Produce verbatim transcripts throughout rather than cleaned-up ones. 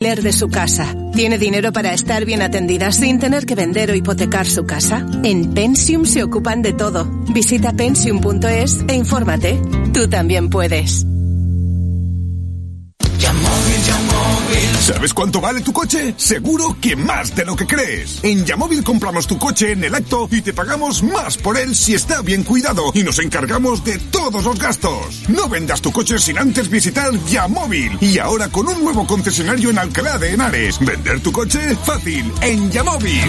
alquiler de su casa. ¿Tiene dinero para estar bien atendida sin tener que vender o hipotecar su casa? En Pensium se ocupan de todo. Visita pensium punto es e infórmate. Tú también puedes. ¿Sabes cuánto vale tu coche? Seguro que más de lo que crees. En Yamóvil compramos tu coche en el acto y te pagamos más por él si está bien cuidado y nos encargamos de todos los gastos. No vendas tu coche sin antes visitar Yamóvil. Y ahora con un nuevo concesionario en Alcalá de Henares. Vender tu coche fácil en Yamóvil.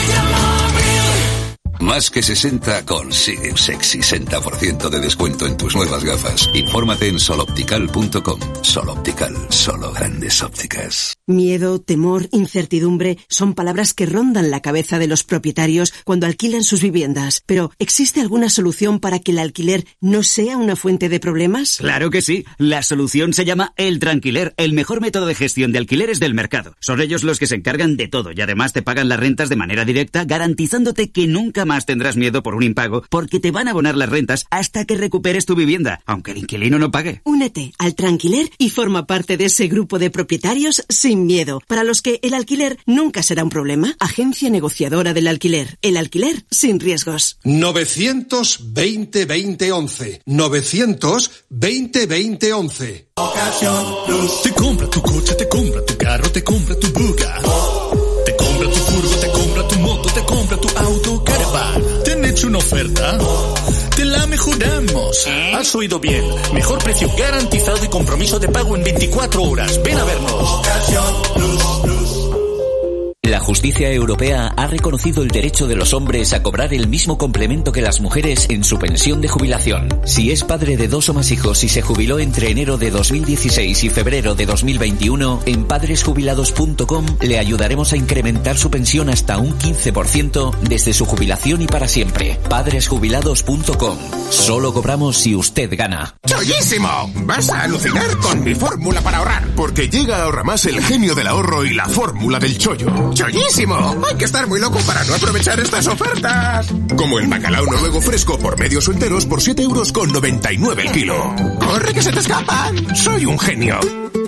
Más que sesenta consigue un sexy sesenta por ciento de descuento en tus nuevas gafas. Infórmate en soloptical punto com. Soloptical, solo grandes ópticas. Miedo, temor, incertidumbre son palabras que rondan la cabeza de los propietarios cuando alquilan sus viviendas. Pero, ¿existe alguna solución para que el alquiler no sea una fuente de problemas? Claro que sí. La solución se llama El Tranquiler, el mejor método de gestión de alquileres del mercado. Son ellos los que se encargan de todo y además te pagan las rentas de manera directa, garantizándote que nunca más tendrás miedo por un impago porque te van a abonar las rentas hasta que recuperes tu vivienda, aunque el inquilino no pague. Únete al Tranquiler y forma parte de ese grupo de propietarios sin miedo, para los que el alquiler nunca será un problema. Agencia negociadora del alquiler. El alquiler sin riesgos. novecientos veinte veinte once. novecientos veinte veinte once. Ocasión Plus. Te compra tu coche, te compra tu carro, te compra tu buga. Te compra tu furgo, te compra tu moto, te compra tu auto, caravan. ¿Te han hecho una oferta? Te la mejoramos. Has oído bien. Mejor precio garantizado y compromiso de pago en veinticuatro horas. Ven a vernos. Ocasión Plus. La justicia europea ha reconocido el derecho de los hombres a cobrar el mismo complemento que las mujeres en su pensión de jubilación. Si es padre de dos o más hijos y se jubiló entre enero de dos mil dieciséis y febrero de dos mil veintiuno, en padres jubilados punto com le ayudaremos a incrementar su pensión hasta un quince por ciento desde su jubilación y para siempre. padres jubilados punto com. Solo cobramos si usted gana. ¡Chollísimo! Vas a alucinar con mi fórmula para ahorrar. Porque llega a Ahorramás el genio del ahorro y la fórmula del chollo. ¡Chollísimo! Hay que estar muy loco para no aprovechar estas ofertas. Como el bacalao noruego fresco por medios o enteros por siete euros con noventa y nueve el kilo. ¡Corre que se te escapan! ¡Soy un genio!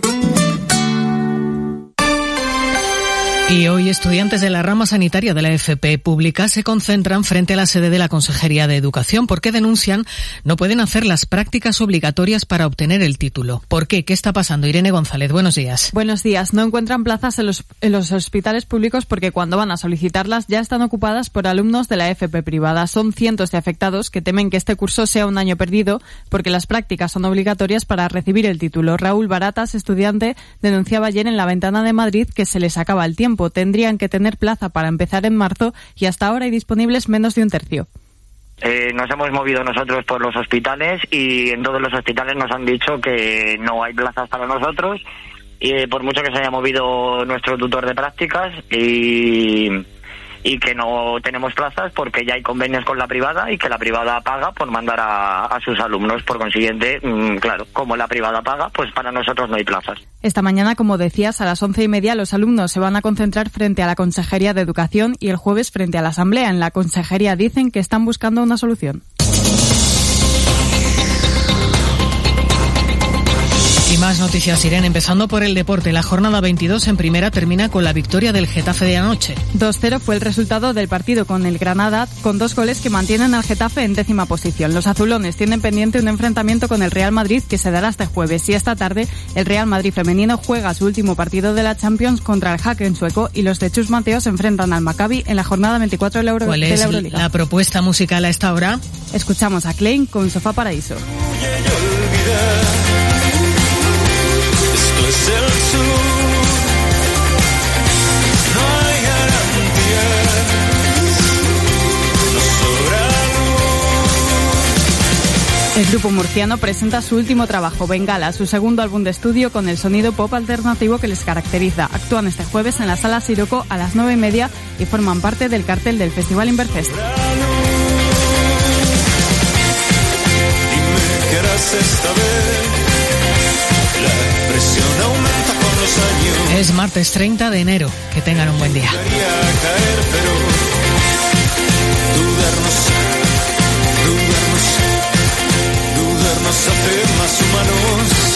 Y hoy estudiantes de la rama sanitaria de la F P pública se concentran frente a la sede de la Consejería de Educación porque denuncian no pueden hacer las prácticas obligatorias para obtener el título. ¿Por qué? ¿Qué está pasando? Irene González, buenos días. Buenos días. No encuentran plazas en los, en los hospitales públicos porque cuando van a solicitarlas ya están ocupadas por alumnos de la F P privada. Son cientos de afectados que temen que este curso sea un año perdido porque las prácticas son obligatorias para recibir el título. Raúl Baratas, estudiante, denunciaba ayer en La Ventana de Madrid que se les acaba el tiempo. Tendrían que tener plaza para empezar en marzo y hasta ahora hay disponibles menos de un tercio. Eh, nos hemos movido nosotros por los hospitales y en todos los hospitales nos han dicho que no hay plazas para nosotros, y eh, por mucho que se haya movido nuestro tutor de prácticas y... y que no tenemos plazas porque ya hay convenios con la privada y que la privada paga por mandar a, a sus alumnos. Por consiguiente, mmm, claro, como la privada paga, pues para nosotros no hay plazas. Esta mañana, como decías, a las once y media los alumnos se van a concentrar frente a la Consejería de Educación y el jueves frente a la Asamblea. En la Consejería dicen que están buscando una solución. Y más noticias, Irene, empezando por el deporte. La jornada veintidós en primera termina con la victoria del Getafe de anoche. dos cero fue el resultado del partido con el Granada, con dos goles que mantienen al Getafe en décima posición. Los azulones tienen pendiente un enfrentamiento con el Real Madrid que se dará este jueves. Y esta tarde el Real Madrid femenino juega su último partido de la Champions contra el Haken sueco y los de Chus Mateo se enfrentan al Maccabi en la jornada veinticuatro de la, Euro- ¿Cuál de es la Euroliga. La propuesta musical a esta hora? Escuchamos a Klein con Sofá Paraíso. Esto es el sur, no hay garantías, nos sobra luz. El grupo murciano presenta su último trabajo, Bengala, su segundo álbum de estudio con el sonido pop alternativo que les caracteriza. Actúan este jueves en la Sala Siroco a las nueve y media y forman parte del cartel del Festival Inverfest. Dime qué harás esta vez. Aumenta con los años. Es martes treinta de enero. Que tengan un buen día. Caer, pero dudarnos, dudarnos, dudarnos hace más humanos.